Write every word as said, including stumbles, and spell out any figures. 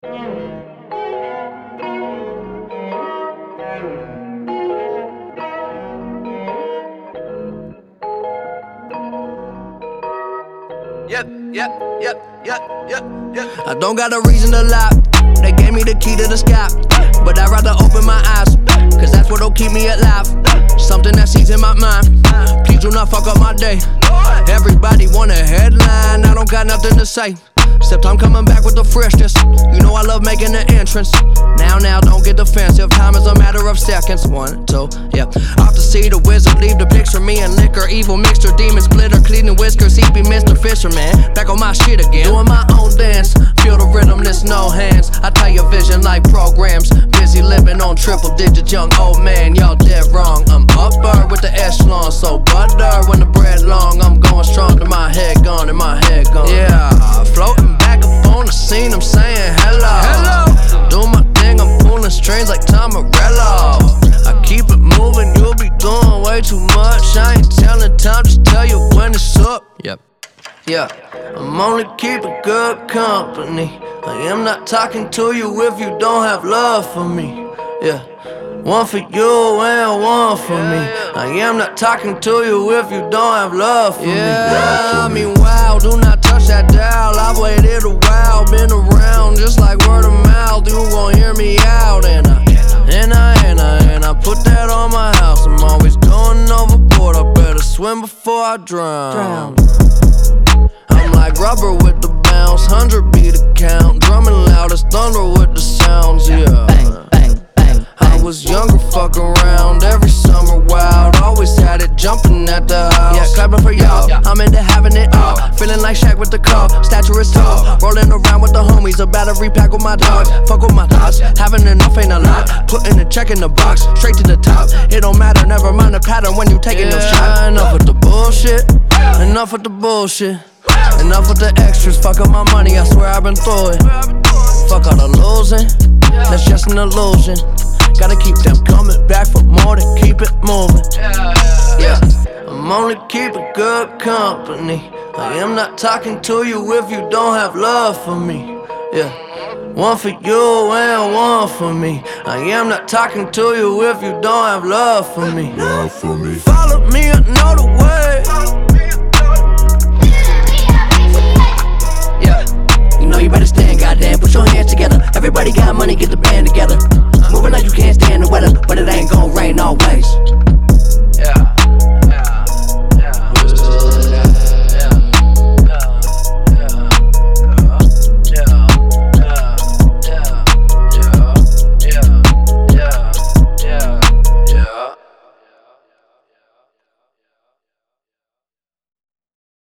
Yep, yep, yep, yep, yep, yep. I don't got a reason to lie. They gave me the key to the sky, but I'd rather open my eyes, cause that's what'll keep me alive. Something that sees in my mind. Please do not fuck up my day. Everybody want a headline, I don't got nothing to say. Except I'm coming back with the freshness. You know I love making the entrance. Now, now, don't get defensive. Time is a matter of seconds. One, two, yeah. Off to see the wizard, leave the picture. Me and liquor, evil mixture, demons, glitter, cleaning whiskers. He be Mister Fisherman. Back on my shit again. Doing my own dance. Feel the rhythm, there's no hands. I tell your vision like programs. Busy living on triple digits, young old man. Y'all dead wrong. I'm upper with the echelon. So butter when the bread long. I'm going strong to my head gone and my head gone. Yeah, floating back up on the scene, I'm saying hello. Hello. Do my thing, I'm pulling strings like Tom Morello. I keep it moving, you'll be doing way too much. I ain't telling time, just tell you when it's up. Yep. Yeah, I'm only keeping good company. I am not talking to you if you don't have love for me. Yeah, one for you and one for me. I am not talking to you if you don't have love for me. Yeah, I mean wow, do not touch that dial. I've waited a while, been around just like word of mouth. You gon' hear me out, and I, and I, and I, and I put that on my house. I'm always going overboard. I better swim before I drown. I'm like rubber with the bounce, hundred beat the count, drumming loud as thunder with the sounds. Yeah. Bang, bang, bang. I was younger, fuck around every summer wild. Always had it jumping at the house. Yeah, clapping for y'all. I'm into having it all. Feeling like Shaq with the call. Stature is tall. Rolling around with the homies. A battery pack with my dog. Fuck with my thoughts. Having enough ain't a lot. Putting a check in the box. Straight to the top. It don't matter. Never mind the pattern when you taking yeah, no shot. Enough with the bullshit. Enough with the bullshit. Enough with the extras. Fuck up my money. I swear I've been through it. Fuck all the losing. That's just an illusion. Gotta keep them coming back for more to keep it moving. Yeah, I'm only keeping good company. I am not talking to you if you don't have love for me. Yeah, one for you and one for me. I am not talking to you if you don't have love for me. Love for me. Follow me, I know the way.